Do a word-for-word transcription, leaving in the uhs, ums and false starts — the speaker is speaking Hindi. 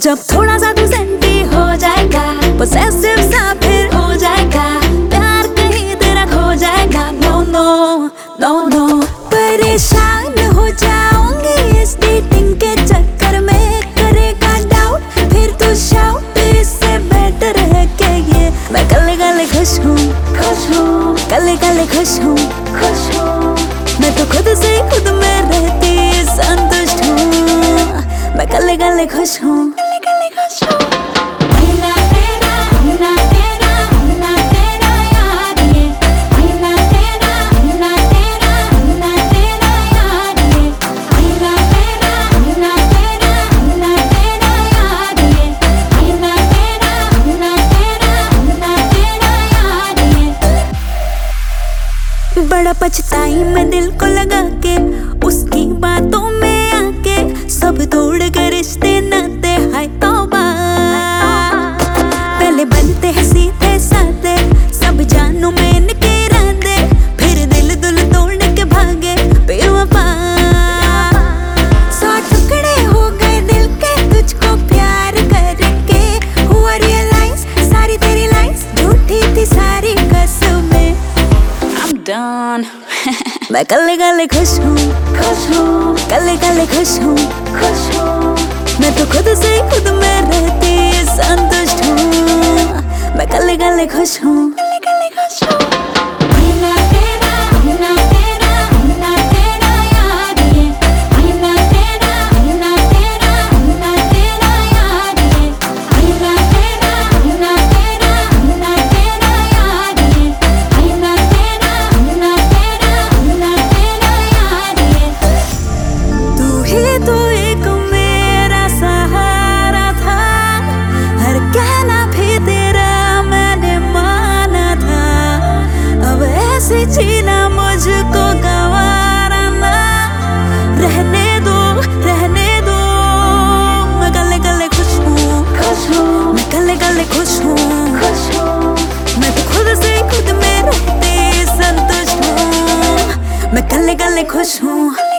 जब थोड़ा सा तू सेंटी हो जाएगा, पोसेसिव सा फिर हो जाएगा, प्यार कहीं तेरा खो जाएगा। नो नो नो नो परेशान हो जाऊंगी इस डेटिंग के चक्कर में, करेगा डाउट फिर तू शाउट, इससे बेटर है कि ये मैं कल कल खुश हूँ, खुश हूँ, कल कल खुश हूँ, खुश हूँ, मैं तो खुद से खुद में रहती संतुष्ट हूँ, मैं कल कल खुश हूँ, कल कल खुश हूँ। महीना तेरा, महीना तेरा, महीना तेरा यार ये, महीना तेरा, महीना तेरा, महीना तेरा यार ये, महीना तेरा, महीना तेरा, महीना तेरा यार ये, महीना तेरा, महीना तेरा, महीना तेरा यार ये। बड़ा पछताई मैं दिल को लगा के, उसकी बातों में आके, सब तोड़ कर रिश्ते नाते हाय तौबा। पहले बनते हैं सीधे साधे, सब जानू में इनके इरादे, फिर दिल दुल तोड़ के भागे बेवफा। सौ टुकड़े हो गए दिल के तुझको प्यार करके, हुआ रियलाइज सारी तेरी लाइंस झूठी थी सारी कसमें। I'm done मैं कल कल खुश हूँ, खुश हूँ, कल कल खुश हूँ, खुश हूँ, मैं तो खुद से खुद में रहती संतुष्ट हूँ, मैं कल कल खुश हूँ, कल कल खुश हूँ। महीना तेरा, महीना तेरा, महीना तेरा यार ये, महीना तेरा, महीना तेरा, महीना तेरा यार ये, महीना तेरा, महीना तेरा, महीना तेरा यार ये, महीना तेरा, महीना तेरा, महीना तेरा यार ये। तू ही तो एक मेरा सहारा था, हर कहना भी तेरा मैंने माना था, अब ऐसे जीना मुझको गवारा ना, रहने दो, रहने दो, मैं कल कल खुश हूँ, खुश हूँ, मैं कल कल खुश हूँ, खुश हूँ, मैं तो खुद से खुद में रहती संतुष्ट हूँ, मैं कल कल खुश हूँ।